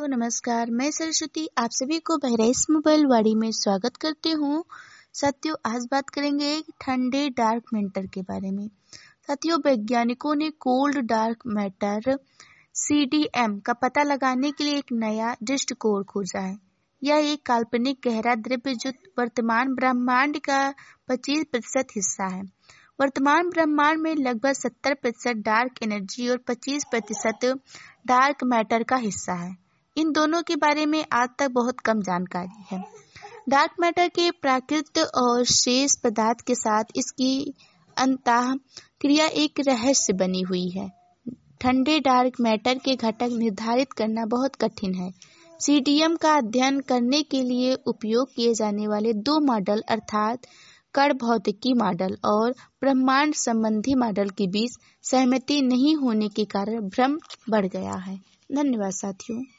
नमस्कार। मैं सरस्वती आप सभी को बहराइच मोबाइल वाड़ी में स्वागत करती हूँ। साथियों, आज बात करेंगे ठंडे डार्क मैटर के बारे में। साथियों, वैज्ञानिकों ने कोल्ड डार्क मैटर CDM का पता लगाने के लिए एक नया दृष्टिकोण खोजा है। यह एक काल्पनिक गहरा द्रव्य जो वर्तमान ब्रह्मांड का 25% हिस्सा है। वर्तमान ब्रह्मांड में लगभग 70% डार्क एनर्जी और 25% डार्क मैटर का हिस्सा है। इन दोनों के बारे में आज तक बहुत कम जानकारी है। डार्क मैटर के प्राकृत और शेष पदार्थ के साथ इसकी अंतः क्रिया एक रहस्य बनी हुई है। ठंडे डार्क मैटर के घटक निर्धारित करना बहुत कठिन है। CDM का अध्ययन करने के लिए उपयोग किए जाने वाले दो मॉडल अर्थात कण भौतिकी मॉडल और ब्रह्मांड संबंधी मॉडल के बीच सहमति नहीं होने के कारण भ्रम बढ़ गया है। धन्यवाद साथियों।